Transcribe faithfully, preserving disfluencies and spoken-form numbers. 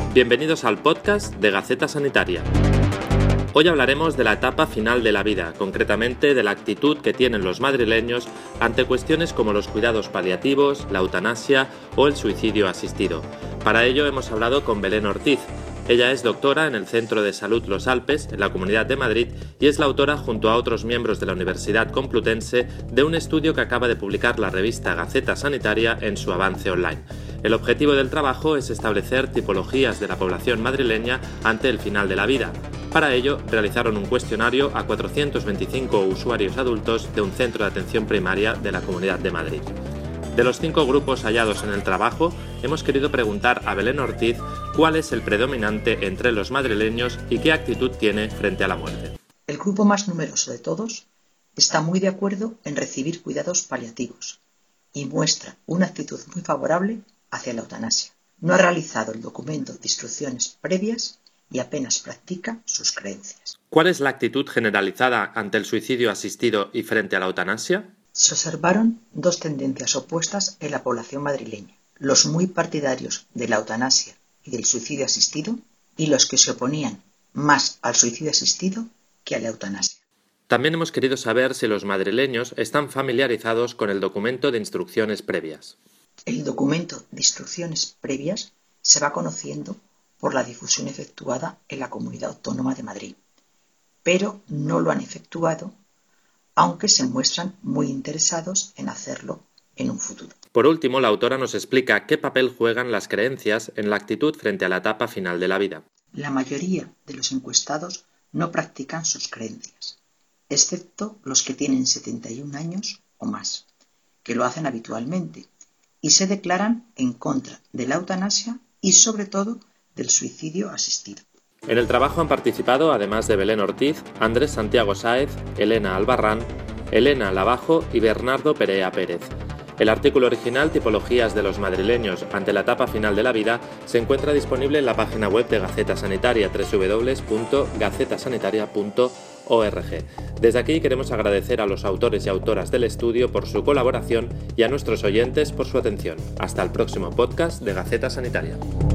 Bienvenidos al podcast de Gaceta Sanitaria. Hoy hablaremos de la etapa final de la vida, concretamente de la actitud que tienen los madrileños ante cuestiones como los cuidados paliativos, la eutanasia o el suicidio asistido. Para ello hemos hablado con Belén Ortiz. Ella es doctora en el Centro de Salud Los Alpes, en la Comunidad de Madrid, y es la autora, junto a otros miembros de la Universidad Complutense, de un estudio que acaba de publicar la revista Gaceta Sanitaria en su avance online. El objetivo del trabajo es establecer tipologías de la población madrileña ante el final de la vida. Para ello, realizaron un cuestionario a cuatrocientos veinticinco usuarios adultos de un centro de atención primaria de la Comunidad de Madrid. De los cinco grupos hallados en el trabajo, hemos querido preguntar a Belén Ortiz cuál es el predominante entre los madrileños y qué actitud tiene frente a la muerte. El grupo más numeroso de todos está muy de acuerdo en recibir cuidados paliativos y muestra una actitud muy favorable hacia la eutanasia. No ha realizado el documento de instrucciones previas y apenas practica sus creencias. ¿Cuál es la actitud generalizada ante el suicidio asistido y frente a la eutanasia? Se observaron dos tendencias opuestas en la población madrileña: los muy partidarios de la eutanasia y del suicidio asistido y los que se oponían más al suicidio asistido que a la eutanasia. También hemos querido saber si los madrileños están familiarizados con el documento de instrucciones previas. El documento de instrucciones previas se va conociendo por la difusión efectuada en la Comunidad Autónoma de Madrid, pero no lo han efectuado, aunque se muestran muy interesados en hacerlo en un futuro. Por último, la autora nos explica qué papel juegan las creencias en la actitud frente a la etapa final de la vida. La mayoría de los encuestados no practican sus creencias, excepto los que tienen setenta y un años o más, que lo hacen habitualmente y se declaran en contra de la eutanasia y, sobre todo, del suicidio asistido. En el trabajo han participado, además de Belén Ortiz, Andrés Santiago Sáez, Elena Albarrán, Elena Lavajo y Bernardo Perea Pérez. El artículo original, Tipologías de los madrileños ante la etapa final de la vida, se encuentra disponible en la página web de Gaceta Sanitaria, doble u doble u doble u punto gaceta sanitaria punto org. Desde aquí queremos agradecer a los autores y autoras del estudio por su colaboración y a nuestros oyentes por su atención. Hasta el próximo podcast de Gaceta Sanitaria.